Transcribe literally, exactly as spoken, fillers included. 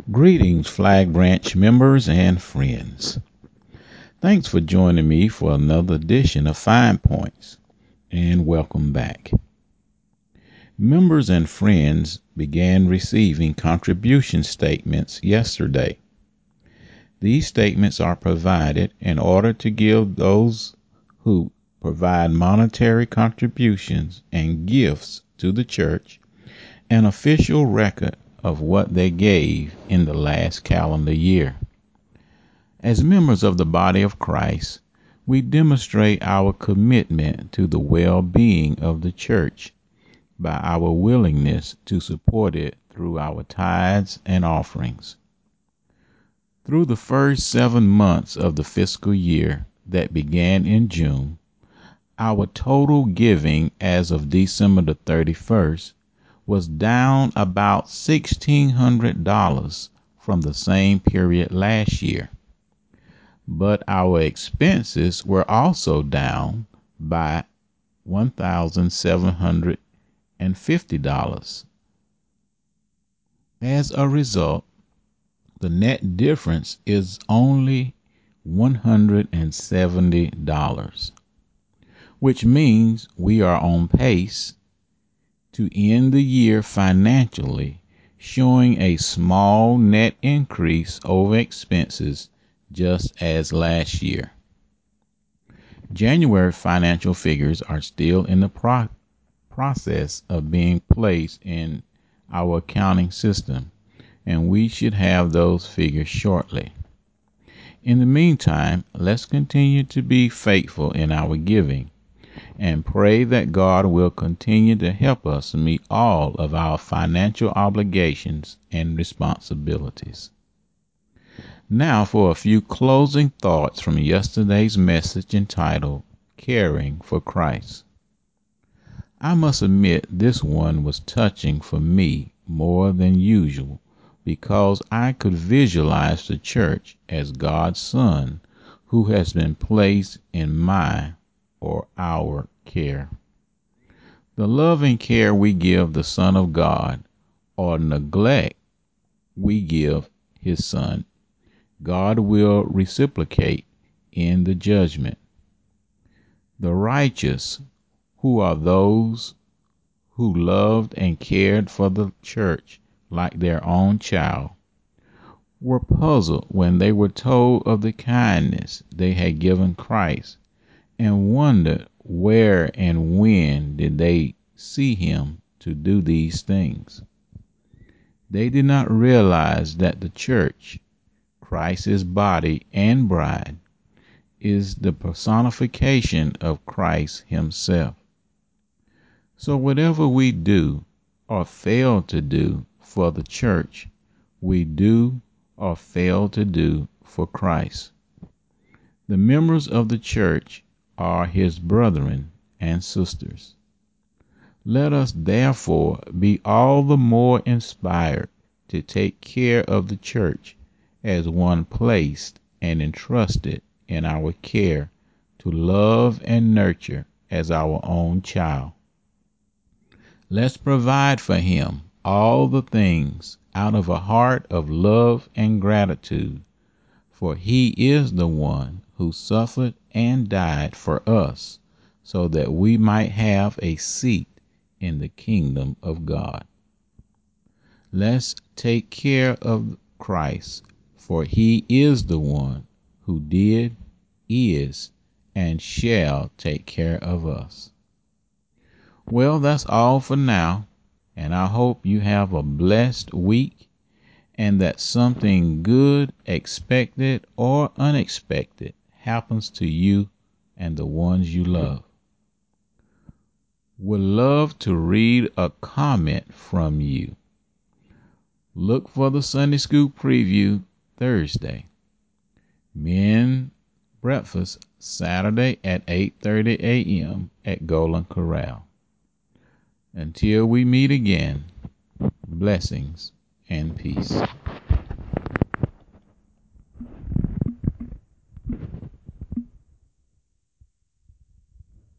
Greetings, Flag Branch members and friends. Thanks for joining me for another edition of Fine Points, and welcome back. Members and friends began receiving contribution statements yesterday. These statements are provided in order to give those who provide monetary contributions and gifts to the church an official record of what they gave in the last calendar year. As members of the body of Christ, we demonstrate our commitment to the well-being of the church by our willingness to support it through our tithes and offerings. Through the first seven months of the fiscal year that began in June, our total giving as of December the thirty-first was down about sixteen hundred dollars from the same period last year. But our expenses were also down by one thousand seven hundred fifty dollars. As a result, the net difference is only one hundred seventy dollars, which means we are on pace to end the year financially showing a small net increase over expenses just as last year. January financial figures are still in the pro- process of being placed in our accounting system, and we should have those figures shortly. In the meantime, let's continue to be faithful in our giving and pray that God will continue to help us meet all of our financial obligations and responsibilities. Now for a few closing thoughts from yesterday's message entitled Caring for Christ. I must admit this one was touching for me more than usual because I could visualize the church as God's Son who has been placed in my or our care. The love and care we give the Son of God or neglect we give his Son, God will reciprocate in the judgment. The righteous, who are those who loved and cared for the church like their own child, were puzzled when they were told of the kindness they had given Christ and wondered where and when did they see him to do these things. They did not realize that the church, Christ's body and bride, is the personification of Christ himself. So whatever we do or fail to do for the church, we do or fail to do for Christ. The members of the church are his brethren and sisters. Let us therefore be all the more inspired to take care of the church as one placed and entrusted in our care to love and nurture as our own child. Let's provide for him all the things out of a heart of love and gratitude, for he is the one who suffered and died for us so that we might have a seat in the kingdom of God. Let's take care of Christ, for he is the one who did, is, and shall take care of us. Well, that's all for now, and I hope you have a blessed week and that something good, expected, or unexpected happens to you and the ones you love. Would love to read a comment from you. Look for the Sunday School preview Thursday. Men breakfast Saturday at eight thirty a.m. at Golden Corral. Until we meet again, blessings and peace.